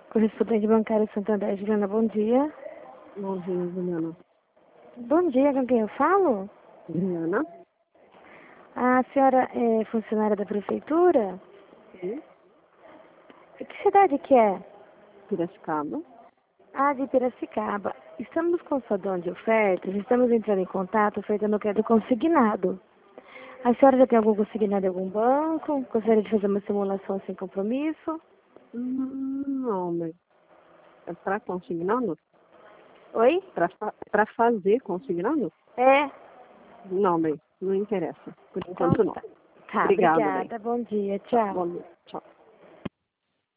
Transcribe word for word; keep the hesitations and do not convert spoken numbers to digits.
Correspondente bancário Santander, Juliana, bom dia. Bom dia, Juliana. Bom dia, com quem eu falo? Juliana? A senhora é funcionária da prefeitura? Sim. Que cidade que é? Piracicaba. Ah, de Piracicaba. Estamos com o Sodom de ofertas, estamos entrando em contato, ofertando o crédito consignado. A senhora já tem algum consignado em algum banco? Gostaria de fazer uma simulação sem compromisso? Hum, não, mas é para consignado? Oi? Para fa para fazer consignado? É. Não, bem, não interessa. Por Então enquanto não. tá. Tá, Obrigada, bem. obrigada. Bom dia. Tá, Tchau. bom dia. Tchau.